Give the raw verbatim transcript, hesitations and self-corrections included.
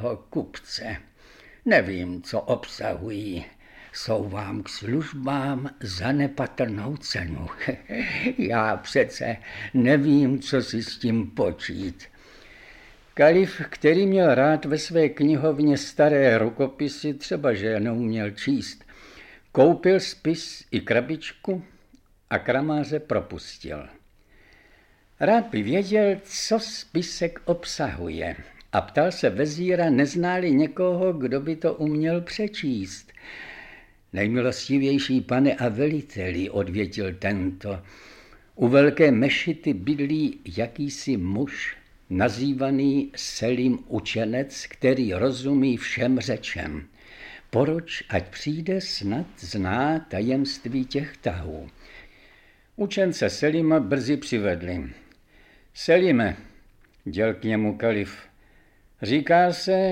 mého kupce. Nevím, co obsahují. Jsou vám k službám za nepatrnou cenu. Já přece nevím, co si s tím počít. Kalif, který měl rád ve své knihovně staré rukopisy, třeba že je neuměl číst, koupil spis i krabičku a kramáře propustil. Rád by věděl, co spisek obsahuje, a ptal se vezíra, neználi někoho, kdo by to uměl přečíst. Nejmilostivější pane a veliteli, odvětil tento, u velké mešity bydlí jakýsi muž, nazývaný Selím učenec, který rozumí všem řečem. Poroč, ať přijde, snad zná tajemství těch tahů. Učence Selima brzy přivedli. Selime, děl k němu kalif, říká se,